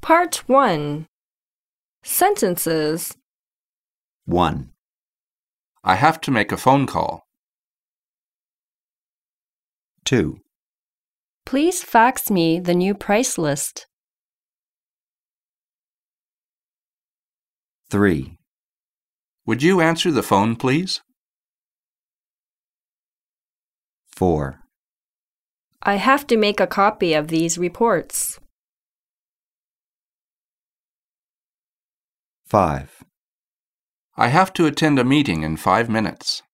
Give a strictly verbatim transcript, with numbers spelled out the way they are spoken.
Part one. Sentences. one. I have to make a phone call. two. Please fax me the new price list. three. Would you answer the phone, please? four. I have to make a copy of these reports. five. I have to attend a meeting in five minutes.